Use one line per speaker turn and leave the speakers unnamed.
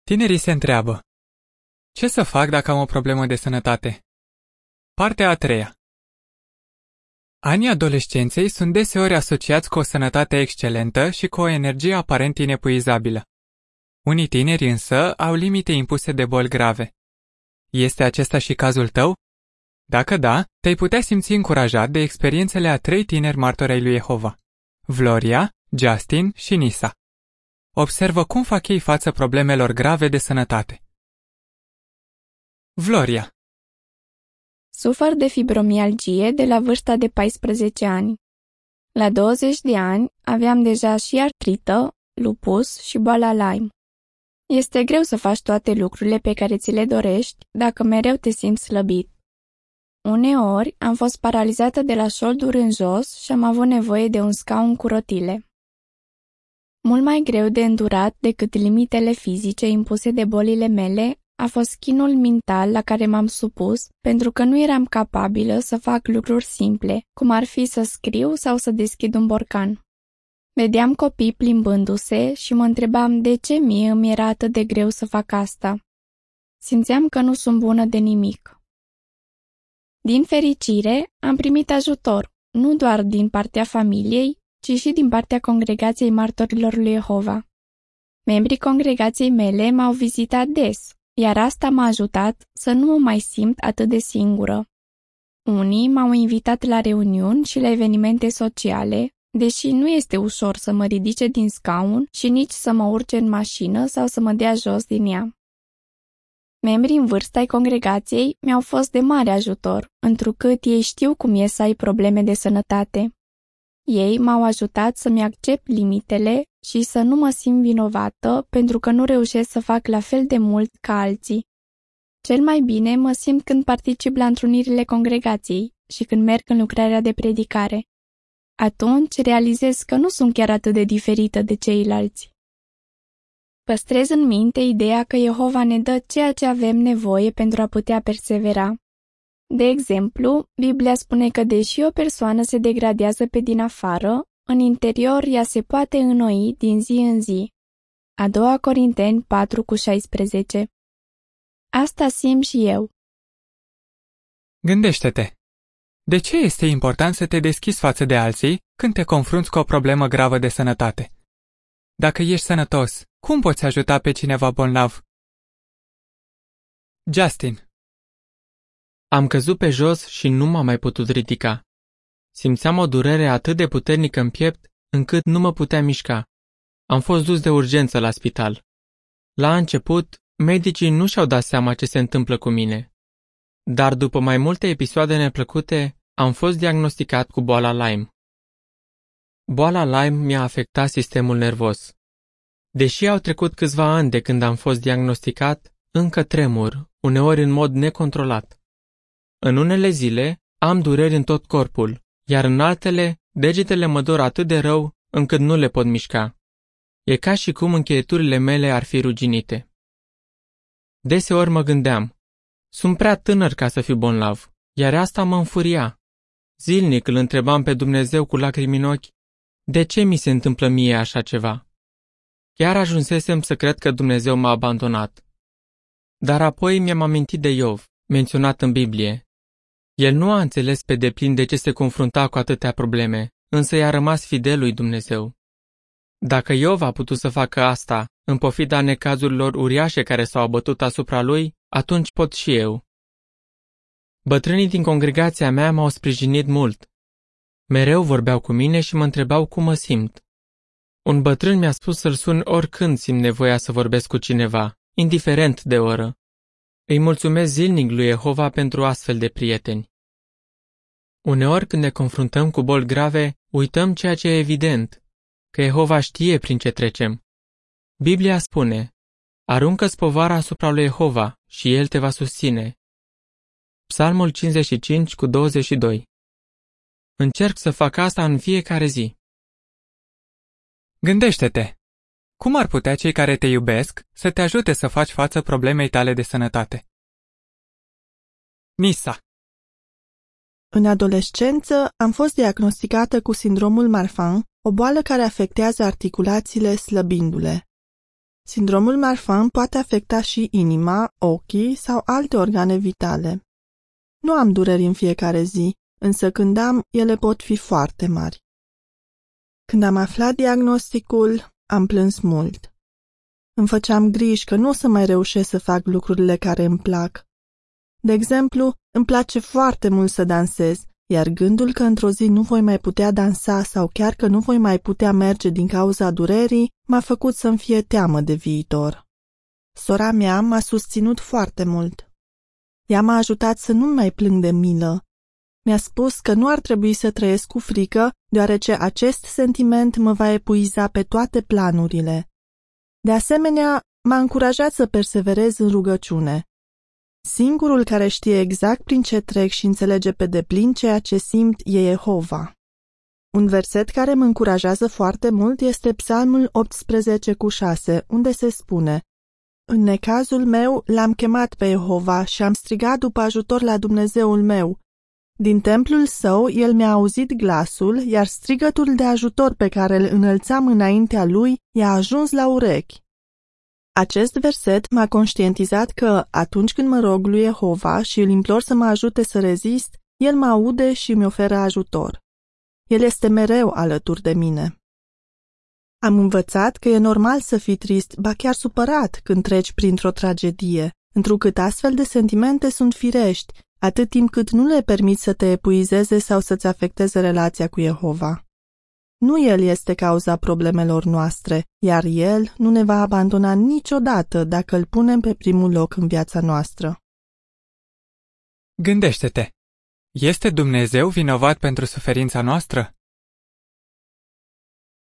Tinerii se întreabă: ce să fac dacă am o problemă de sănătate? Partea a treia. Anii adolescenței sunt deseori asociați cu o sănătate excelentă și cu o energie aparent inepuizabilă. Unii tineri însă au limite impuse de boli grave. Este acesta și cazul tău? Dacă da, te-ai putea simți încurajat de experiențele a 3 tineri martori ai lui Jehova: Gloria, Justin și Nisa. Observă cum fac ei față problemelor grave de sănătate. Gloria.
Sufăr de fibromialgie de la vârsta de 14 ani. La 20 de ani aveam deja și artrită, lupus și boala Lyme. Este greu să faci toate lucrurile pe care ți le dorești dacă mereu te simți slăbit. Uneori am fost paralizată de la șolduri în jos și am avut nevoie de un scaun cu rotile. Mult mai greu de îndurat decât limitele fizice impuse de bolile mele a fost chinul mental la care m-am supus pentru că nu eram capabilă să fac lucruri simple, cum ar fi să scriu sau să deschid un borcan. Vedeam copii plimbându-se și mă întrebam de ce mie îmi era atât de greu să fac asta. Simțeam că nu sunt bună de nimic. Din fericire, am primit ajutor, nu doar din partea familiei, ci și din partea Congregației Martorilor lui Jehova. Membrii congregației mele m-au vizitat des, iar asta m-a ajutat să nu mă mai simt atât de singură. Unii m-au invitat la reuniuni și la evenimente sociale, deși nu este ușor să mă ridice din scaun și nici să mă urce în mașină sau să mă dea jos din ea. Membrii în vârstă ai congregației mi-au fost de mare ajutor, întrucât ei știu cum e să ai probleme de sănătate. Ei m-au ajutat să-mi accept limitele și să nu mă simt vinovată pentru că nu reușesc să fac la fel de mult ca alții. Cel mai bine mă simt când particip la întrunirile congregației și când merg în lucrarea de predicare. Atunci realizez că nu sunt chiar atât de diferită de ceilalți. Păstrez în minte ideea că Jehova ne dă ceea ce avem nevoie pentru a putea persevera. De exemplu, Biblia spune că deși o persoană se degradează pe din afară, în interior ea se poate înnoi din zi în zi. A 2 Corinteni 4:16. Asta simt și eu.
Gândește-te. De ce este important să te deschizi față de alții când te confrunți cu o problemă gravă de sănătate? Dacă ești sănătos, cum poți ajuta pe cineva bolnav? Justin.
Am căzut pe jos și nu m-am mai putut ridica. Simțeam o durere atât de puternică în piept, încât nu mă puteam mișca. Am fost dus de urgență la spital. La început, medicii nu și-au dat seama ce se întâmplă cu mine. Dar după mai multe episoade neplăcute, am fost diagnosticat cu boala Lyme. Boala Lyme mi-a afectat sistemul nervos. Deși au trecut câțiva ani de când am fost diagnosticat, încă tremur, uneori în mod necontrolat. În unele zile am dureri în tot corpul, iar în altele degetele mă dor atât de rău încât nu le pot mișca. E ca și cum încheieturile mele ar fi ruginite. Deseori mă gândeam, sunt prea tânăr ca să fiu bolnav, iar asta mă înfuria. Zilnic îl întrebam pe Dumnezeu cu lacrimi în ochi, de ce mi se întâmplă mie așa ceva? Chiar ajunsesem să cred că Dumnezeu m-a abandonat. Dar apoi mi-am amintit de Iov, menționat în Biblie. El nu a înțeles pe deplin de ce se confrunta cu atâtea probleme, însă i-a rămas fidel lui Dumnezeu. Dacă Iov a putut să facă asta, în pofida necazurilor uriașe care s-au abătut asupra lui, atunci pot și eu. Bătrânii din congregația mea m-au sprijinit mult. Mereu vorbeau cu mine și mă întrebau cum mă simt. Un bătrân mi-a spus să-l sun oricând simt nevoia să vorbesc cu cineva, indiferent de oră. Îi mulțumesc zilnic lui Jehova pentru astfel de prieteni. Uneori când ne confruntăm cu boli grave, uităm ceea ce e evident, că Jehova știe prin ce trecem. Biblia spune, aruncă-ți povara asupra lui Jehova și El te va susține. Psalmul 55:22. Încerc să fac asta în fiecare zi.
Gândește-te. Cum ar putea cei care te iubesc să te ajute să faci față problemei tale de sănătate? Nisa.
În adolescență am fost diagnosticată cu sindromul Marfan, o boală care afectează articulațiile slăbindu-le. Sindromul Marfan poate afecta și inima, ochii sau alte organe vitale. Nu am dureri în fiecare zi, însă când am, ele pot fi foarte mari. Când am aflat diagnosticul, am plâns mult. Îmi făceam griji că nu o să mai reușesc să fac lucrurile care îmi plac. De exemplu, îmi place foarte mult să dansez, iar gândul că într-o zi nu voi mai putea dansa sau chiar că nu voi mai putea merge din cauza durerii m-a făcut să-mi fie teamă de viitor. Sora mea m-a susținut foarte mult. Ea m-a ajutat să nu mai plâng de milă. Mi-a spus că nu ar trebui să trăiesc cu frică, deoarece acest sentiment mă va epuiza pe toate planurile. De asemenea, m-a încurajat să perseverez în rugăciune. Singurul care știe exact prin ce trec și înțelege pe deplin ceea ce simt e Jehova. Un verset care mă încurajează foarte mult este Psalmul 18:6, unde se spune: În necazul meu l-am chemat pe Jehova și am strigat după ajutor la Dumnezeul meu. Din templul său el mi-a auzit glasul, iar strigătul de ajutor pe care îl înălțam înaintea lui i-a ajuns la urechi. Acest verset m-a conștientizat că, atunci când mă rog lui Jehova și îl implor să mă ajute să rezist, el mă aude și mi oferă ajutor. El este mereu alături de mine. Am învățat că e normal să fii trist, ba chiar supărat când treci printr-o tragedie, întrucât astfel de sentimente sunt firești, atât timp cât nu le permiți să te epuizeze sau să-ți afecteze relația cu Jehova. Nu El este cauza problemelor noastre, iar El nu ne va abandona niciodată dacă îl punem pe primul loc în viața noastră.
Gândește-te! Este Dumnezeu vinovat pentru suferința noastră?